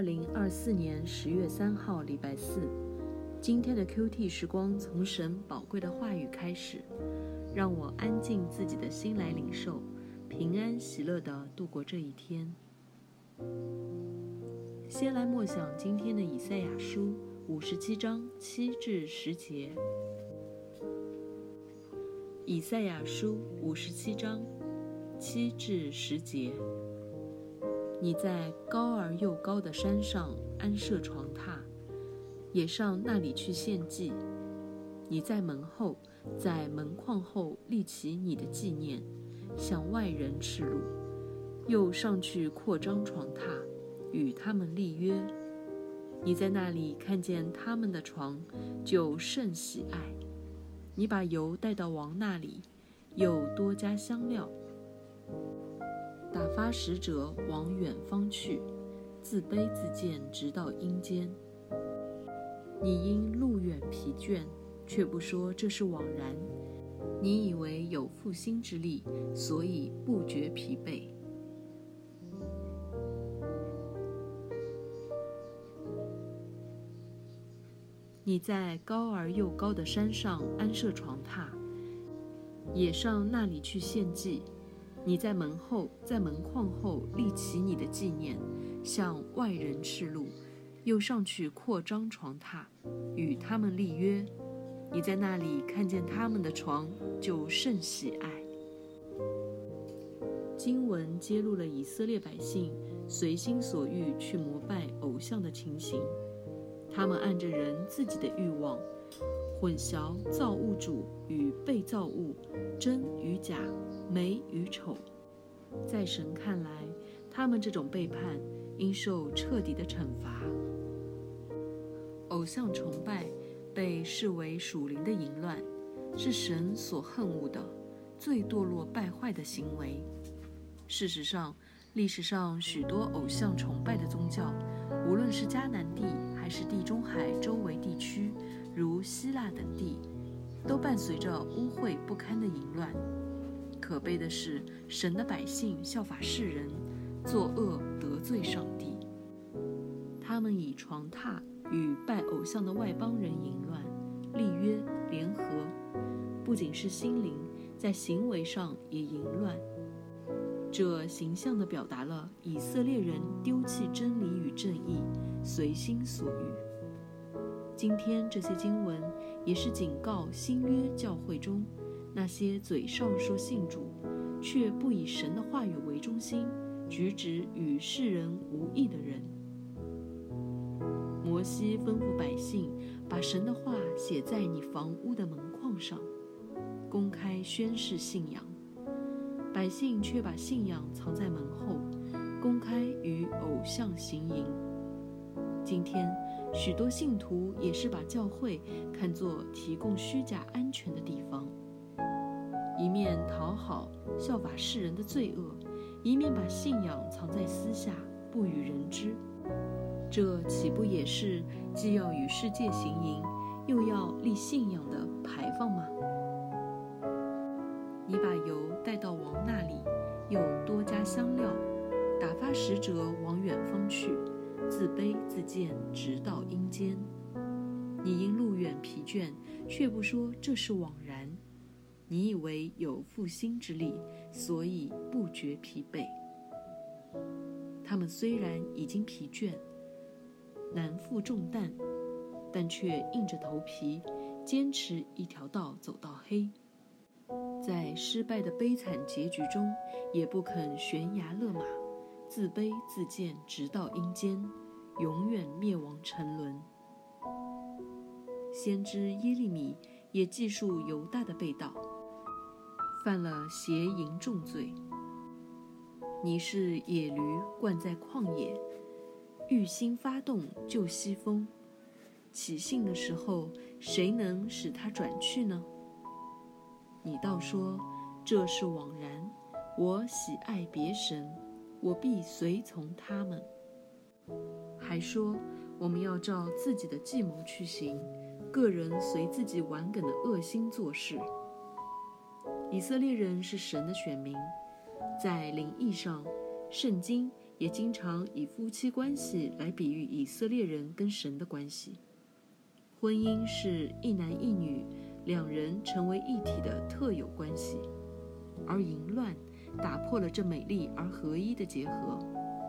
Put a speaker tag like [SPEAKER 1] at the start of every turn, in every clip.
[SPEAKER 1] 2024年10月3号礼拜四，今天的 QT 时光从神宝贵的话语开始，让我安静自己的心来领受，平安喜乐地度过这一天。先来默想今天的以赛亚书57章7至10节。以赛亚书57章7至10节。你在高而又高的山上安设床榻，也上那里去献祭。你在门后，在门框后立起你的纪念，向外人示录，又上去扩张床榻，与他们立约。你在那里看见他们的床，就甚喜爱。你把油带到王那里，又多加香料，打发使者往远方去，自卑自贱，直到阴间。你因路远疲倦，却不说这是枉然。你以为有复兴之力，所以不觉疲惫。你在高而又高的山上安设床榻，也上那里去献祭。你在门后，在门框后立起你的纪念，向外人示录，又上去扩张床榻，与他们立约。你在那里看见他们的床，就甚喜爱。经文揭露了以色列百姓随心所欲去膜拜偶像的情形，他们按着人自己的欲望，混淆造物主与被造物，真与假，美与丑。在神看来，他们这种背叛应受彻底的惩罚。偶像崇拜被视为属灵的淫乱，是神所恨恶的最堕落败坏的行为。事实上，历史上许多偶像崇拜的宗教，无论是迦南地还是地中海周围地区，如希腊等地，都伴随着污秽不堪的淫乱。可悲的是，神的百姓效法世人，作恶得罪上帝。他们以床榻与拜偶像的外邦人淫乱，立约联合，不仅是心灵，在行为上也淫乱。这形象地表达了以色列人丢弃真理与正义，随心所欲。今天这些经文也是警告新约教会中那些嘴上说信主，却不以神的话语为中心，举止与世人无异的人。摩西吩咐百姓把神的话写在你房屋的门框上，公开宣示信仰。百姓却把信仰藏在门后，公开与偶像行淫。今天许多信徒也是把教会看作提供虚假安全的地方，一面讨好效法世人的罪恶，一面把信仰藏在私下，不与人知。这岂不也是既要与世界行淫，又要立信仰的牌坊吗？你把油带到王那里，又多加香料，打发使者往远方去，自卑自贱，直到阴间。你因路远疲倦，却不说这是枉然。你以为有复兴之力，所以不觉疲惫。他们虽然已经疲倦，难负重担，但却硬着头皮，坚持一条道走到黑。在失败的悲惨结局中，也不肯悬崖勒马，自卑自贱，直到阴间，永远灭亡沉沦。先知耶利米也记述犹大的背道，犯了邪淫重罪。你是野驴惯在旷野，欲心发动就西风，起兴的时候，谁能使它转去呢？你倒说这是枉然，我喜爱别神，我必随从他们。还说我们要照自己的计谋去行，个人随自己顽梗的恶心做事。以色列人是神的选民，在灵意上，圣经也经常以夫妻关系来比喻以色列人跟神的关系。婚姻是一男一女两人成为一体的特有关系，而淫乱打破了这美丽而合一的结合。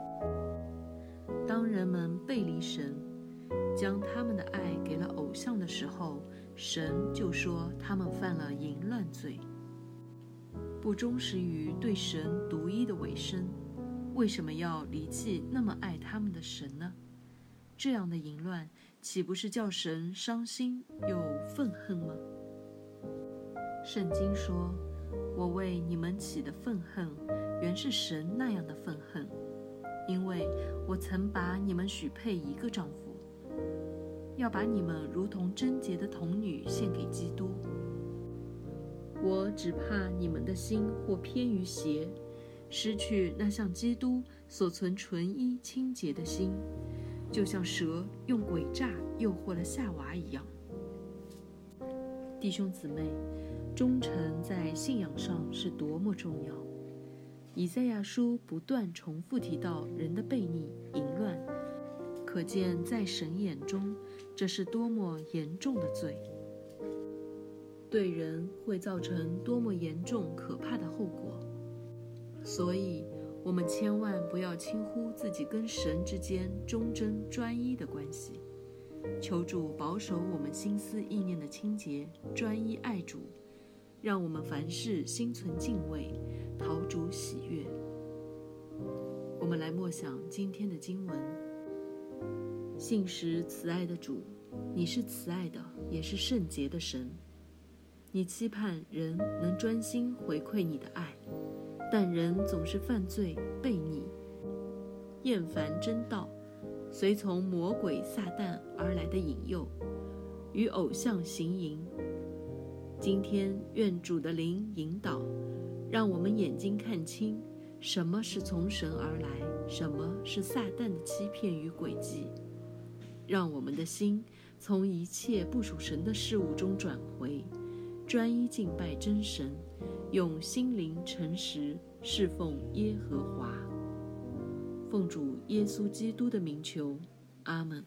[SPEAKER 1] 当人们背离神，将他们的爱给了偶像的时候，神就说他们犯了淫乱罪。不忠实于对神独一的委身，为什么要离弃那么爱他们的神呢？这样的淫乱岂不是叫神伤心又愤恨吗？圣经说，我为你们起的愤恨原是神那样的愤恨，因为我曾把你们许配一个丈夫，要把你们如同贞洁的童女献给基督。我只怕你们的心或偏于邪，失去那像基督所存纯一清洁的心，就像蛇用诡诈诱惑了夏娃一样。弟兄姊妹，忠诚在信仰上是多么重要。以赛亚书不断重复提到人的悖逆、淫乱，可见在神眼中，这是多么严重的罪，对人会造成多么严重可怕的后果。所以我们千万不要轻忽自己跟神之间忠贞专一的关系，求主保守我们心思意念的清洁，专一爱主，让我们凡事心存敬畏，讨主喜悦。我们来默想今天的经文。信实慈爱的主，你是慈爱的，也是圣洁的神。你期盼人能专心回馈你的爱，但人总是犯罪悖逆，厌烦真道，随从魔鬼撒旦而来的引诱，与偶像行淫。今天愿主的灵引导，让我们眼睛看清什么是从神而来，什么是撒旦的欺骗与诡计，让我们的心从一切不属神的事物中转回，专一敬拜真神，用心灵诚实侍奉耶和华。奉主耶稣基督的名求，阿们。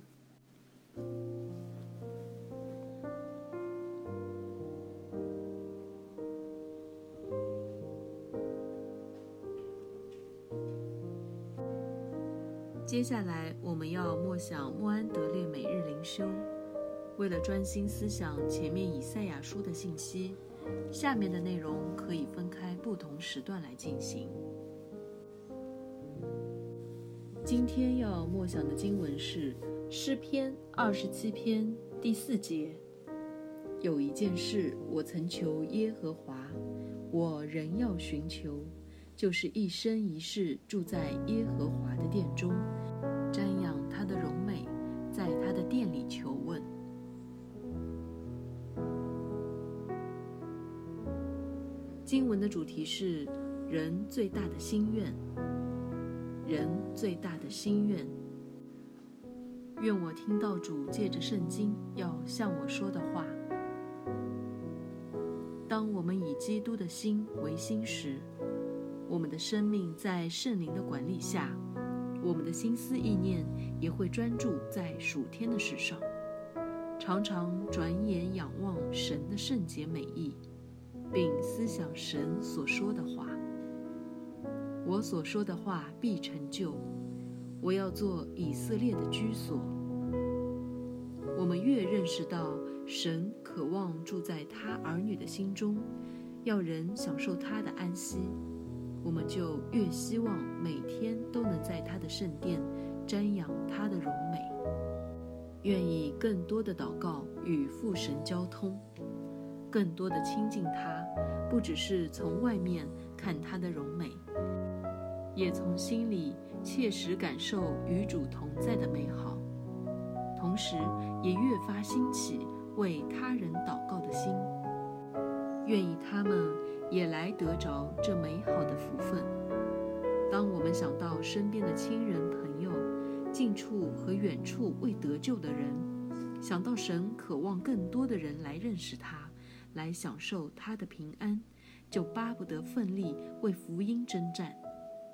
[SPEAKER 1] 接下来我们要默想默安德烈每日灵修。为了专心思想前面以赛亚书的信息，下面的内容可以分开不同时段来进行。今天要默想的经文是诗篇27篇第4节。有一件事我曾求耶和华，我仍要寻求，就是一生一世住在耶和华的殿中，瞻仰他的荣美，在他的殿里求问。经文的主题是人最大的心愿，人最大的心愿。愿我听到主借着圣经要向我说的话。当我们以基督的心为心时，我们的生命在圣灵的管理下，我们的心思意念也会专注在属天的事上，常常转眼仰望神的圣洁美意，并思想神所说的话。我所说的话必成就，我要做以色列的居所。我们越认识到神渴望住在他儿女的心中，要人享受他的安息，我们就越希望每天都能在他的圣殿瞻仰他的荣美，愿意更多的祷告与父神交通，更多的亲近他，不只是从外面看他的荣美，也从心里切实感受与主同在的美好，同时也越发兴起为他人祷告的心，愿意他们也来得着这美好的福分。当我们想到身边的亲人朋友，近处和远处未得救的人，想到神渴望更多的人来认识他，来享受他的平安，就巴不得奋力为福音征战。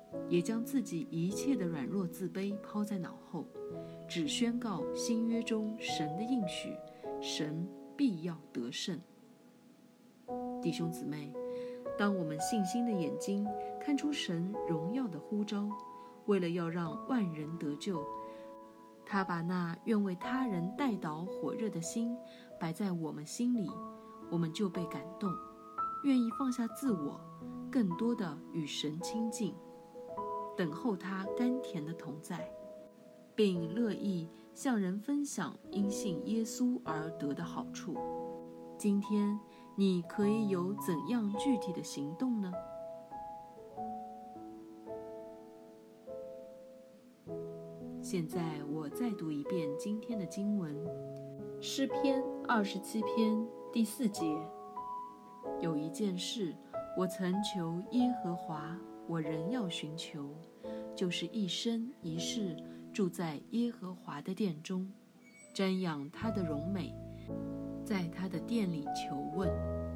[SPEAKER 1] 也将自己一切的软弱自卑抛在脑后，只宣告新约中神的应许，神必要得胜。弟兄姊妹，当我们信心的眼睛看出神荣耀的呼召，为了要让万人得救，他把那愿为他人代祷火热的心摆在我们心里，我们就被感动，愿意放下自我，更多的与神亲近，等候他甘甜的同在，并乐意向人分享因信耶稣而得的好处。今天你可以有怎样具体的行动呢？现在我再读一遍今天的经文，诗篇27篇第4节。有一件事，我曾求耶和华，我仍要寻求，就是一生一世住在耶和华的殿中，瞻仰他的荣美，在他的殿里求问。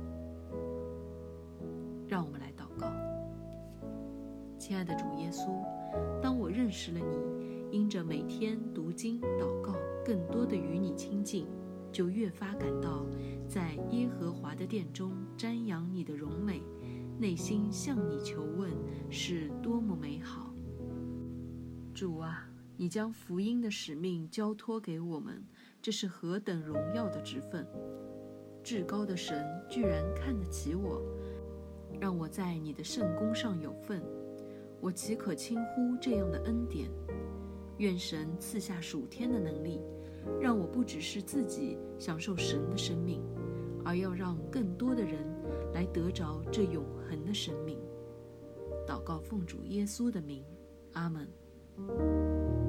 [SPEAKER 1] 让我们来祷告。亲爱的主耶稣，当我认识了你，因着每天读经祷告，更多的与你亲近，就越发感到在耶和华的殿中瞻仰你的荣美，内心向你求问是多么美好。主啊，你将福音的使命交托给我们，这是何等荣耀的职分！至高的神居然看得起我，让我在你的圣工上有份，我岂可轻忽这样的恩典？愿神赐下属天的能力，让我不只是自己享受神的生命，而要让更多的人来得着这永恒的生命。祷告奉主耶稣的名，阿们。